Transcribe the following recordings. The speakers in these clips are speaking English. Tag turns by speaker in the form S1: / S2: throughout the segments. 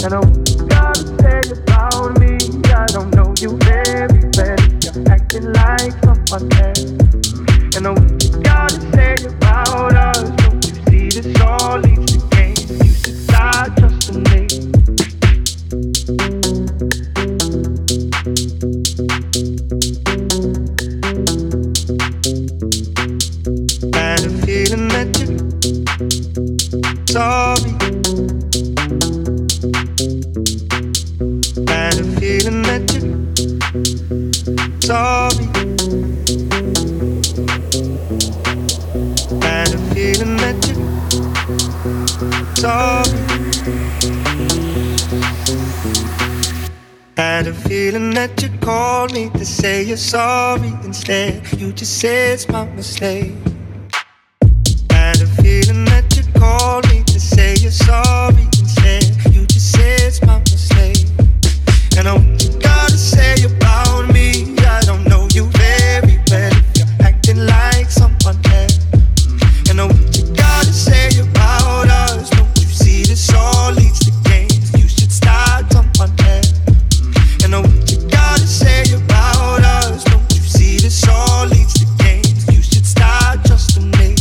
S1: And I gotta say about me, I don't know you very well. You're acting like someone else. And I gotta say about us, don't you see this all leads to gain? You should start trusting me. Had a feeling that you saw me. Had a feeling that you saw me. Had a feeling that you saw me. Had a feeling that you called me to say you're sorry. Instead, you just said it's my mistake. Had a feeling that you called me to say you're sorry. Instead, you just said it's my mistake. And I gotta say about me, I don't know you very well. If you're acting like someone else. And I gotta say about us, don't you see this all leads to games? You should start someone else. And I gotta say about us, don't you see this all leads to games? You should start trusting me.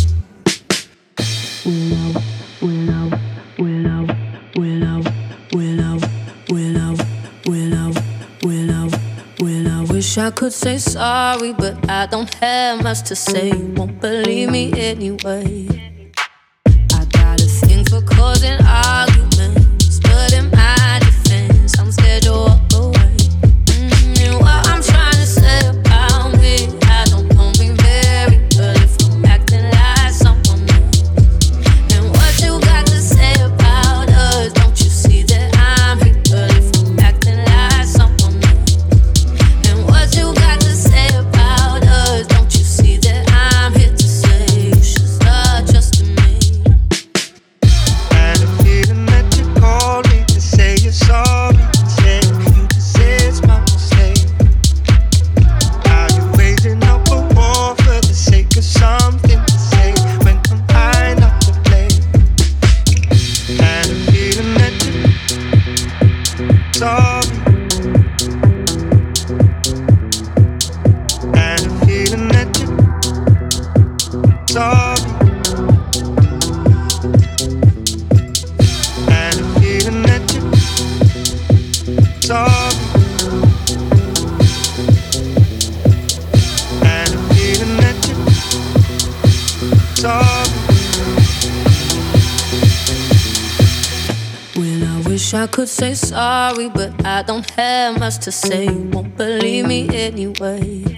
S2: Wish I could say sorry, but I don't have much to say. You won't believe me anyway. I got a thing for causing arguments, but in my defense, I'm scared you'll walk away. And what I'm trying to say about me, I don't know me very well if I'm acting like someone else. And what you got to say about us, don't you see that I'm here? But if I'm acting like someone else. And what you got to say about us, don't you see that I'm here to say you should start trusting me.
S1: Had a feeling that you called me to say you're sorry. Instead, you just said it's my mistake. Are you raising up a war for the sake of something to say when I'm high not to play? Had a feeling that you sorry. Had a feeling that you sorry. Had a feeling that you sorry. Had a feeling that you sorry.
S2: Well, I wish I could say sorry, but I don't have much to say. You won't believe me anyway.